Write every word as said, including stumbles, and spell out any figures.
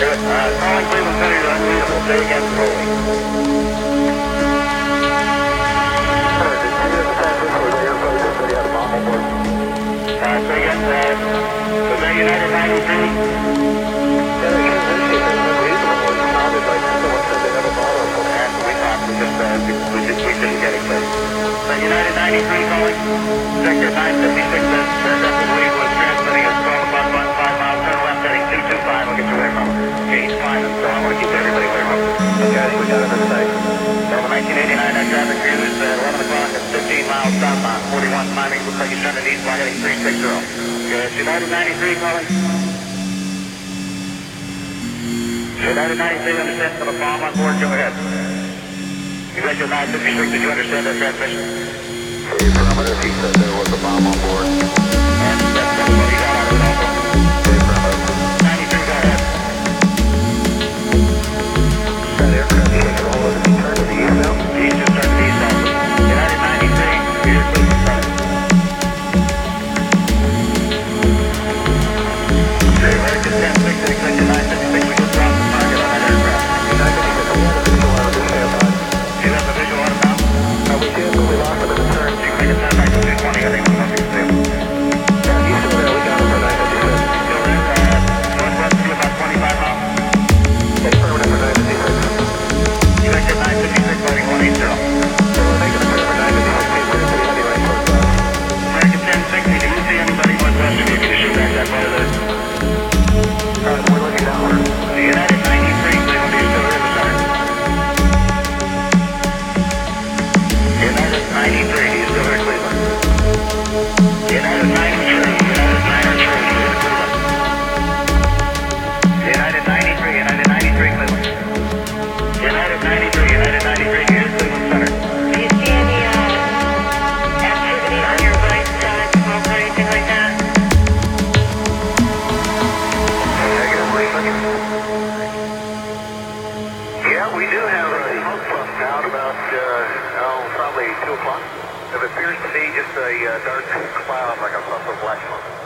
Good. Uh, calling Cleveland Center, you're unreadable. Say again slowly. Uh, say again, uh, was that United ninety-three? And we thought we just, uh, we, we, just, we couldn't get it clear. So United ninety-three calling, sector nine fifty-six, that that wave was transmitting us twelve about one five miles, turn left heading two two five, we'll get you away from it. Okay, he's climbing, so I want to keep everybody away from it. Okay, I think we got it on the site. Delta nineteen eighty-nine, that traffic for you is at eleven o'clock at fifteen miles southbound, forty-one timing, looks like you're turning east by heading three six zero. Okay, it's United ninety-three calling. United ninety-three, understand for the bomb on board, go ahead. You got your nine fifty-six, did you understand that transmission? Affirmative, he said there was a bomb on board. And that's everybody got out of it also. Affirmative. ninety-three, go ahead. That aircraft taking all of the turn to the east now? He's just turned east also. United ninety-three, here's Cleveland Center. Okay, American ten six, executive nine fifty-six, we just dropped the target on that aircraft. nine fifty-six, we have a visual out of this aircraft. Do you have the visual on it now? Uh, we did, but we lost him in the turn. You can make it turn back to two twenty, I think, once you see him. Yeah, he's still there, we got him for nine fifty-six. Still there, uh, northwest to about twenty-five miles. Affirmative for nine fifty-six. Executive nine fifty-six, fighting one eighty. So we're making a turn for nine fifty-six, he's pretty heavy right towards us. American ten sixty, do you see anybody northwest of you? Can you shoot back that far there? Uh, we're looking downward. The United ninety-three, Cleveland, are you still here in the center? United ninety-three, are you still here, Cleveland? United ninety-three, United ninety-three, are you here, Cleveland? United ninety-three, United ninety-three, Cleveland. United ninety-three, United ninety-three, here's Cleveland Center. Do you see any uh, activity on your right side, smoke or anything like that? Negative, Cleveland. Yeah, we do have a smoke puff out about, uh, oh, probably two o'clock. It appears to be just a uh, dark cloud like a puff of black smoke.